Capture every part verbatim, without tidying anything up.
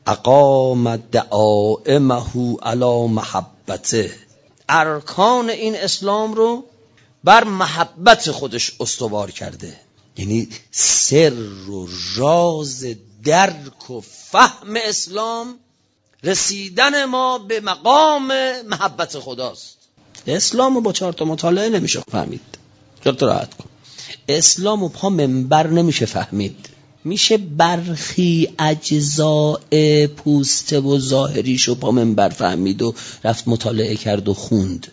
اقام دعائمه علی محبته، ارکان این اسلام رو بر محبت خودش استوار کرده. یعنی سر و راز درک و فهم اسلام رسیدن ما به مقام محبت خداست. اسلام رو با چهار تا مطالعه نمیشه فهمید. خیالت راحت کن. اسلام رو پا منبر نمیشه فهمید. میشه برخی اجزاء پوسته و ظاهریشو پا منبر فهمید و رفت مطالعه کرد و خوند.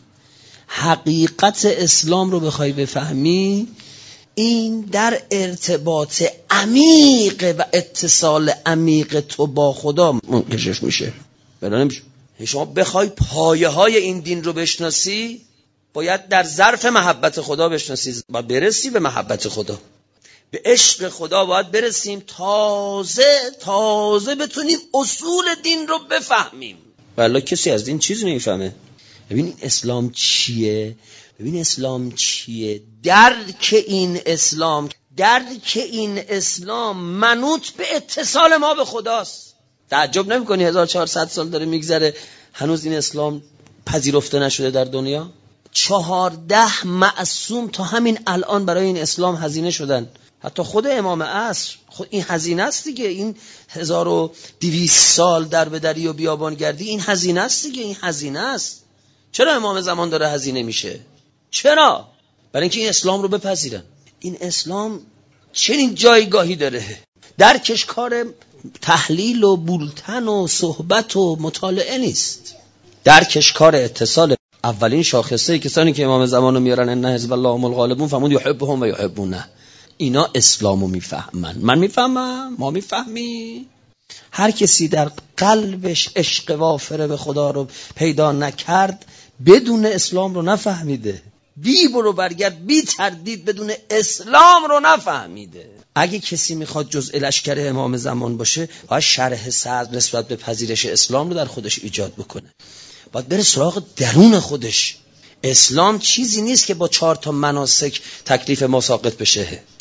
حقیقت اسلام رو بخوای بفهمی، این در ارتباط عمیق و اتصال عمیق تو با خدا منکشف میشه. بلا نمیشه. شما بخوای پایه های این دین رو بشناسی، باید در ظرف محبت خدا بشناسی. باید برسی به محبت خدا، به عشق خدا باید برسیم، تازه تازه بتونیم اصول دین رو بفهمیم. والله کسی از دین چیزی نمیفهمه. ببین این اسلام چیه؟ ببین اسلام چیه؟ درک این اسلام، درک این اسلام منوط به اتصال ما به خداست. تعجب نمی کنی هزار و چهارصد سال داره میگذره هنوز این اسلام پذیرفته نشده در دنیا؟ چهارده معصوم تا همین الان برای این اسلام هزینه شدن. حتی خود امام عصر، خود این هزینه است دیگه. این هزار و دویست سال در بدری و بیابان گردی، این هزینه است دیگه. این هزینه است. چرا امام زمان داره هزینه میشه؟ چرا؟ برای اینکه این اسلام رو بپذیرن. این اسلام چنین جایگاهی داره. درکش کار تحلیل و بولتن و صحبت و مطالعه نیست. درکش کار اتصال. اولین شاخصه کسانی که امام زمان رو میارن ان حزب الله هم الغالبون، فهمون یحبهم و یحبونه. اینا اسلامو میفهمن. من میفهمم، ما میفهمی. هر کسی در قلبش عشق وافره به خدا رو پیدا نکرد، بدون اسلام رو نفهمیده. بی برو برگرد، بی تردید بدون اسلام رو نفهمیده. اگه کسی میخواد جزء لشکر امام زمان باشه، باید شرح صدر نسبت به پذیرش اسلام رو در خودش ایجاد بکنه. باید بره سراغ درون خودش. اسلام چیزی نیست که با چهار تا مناسک تکلیف ما ساقط بشه.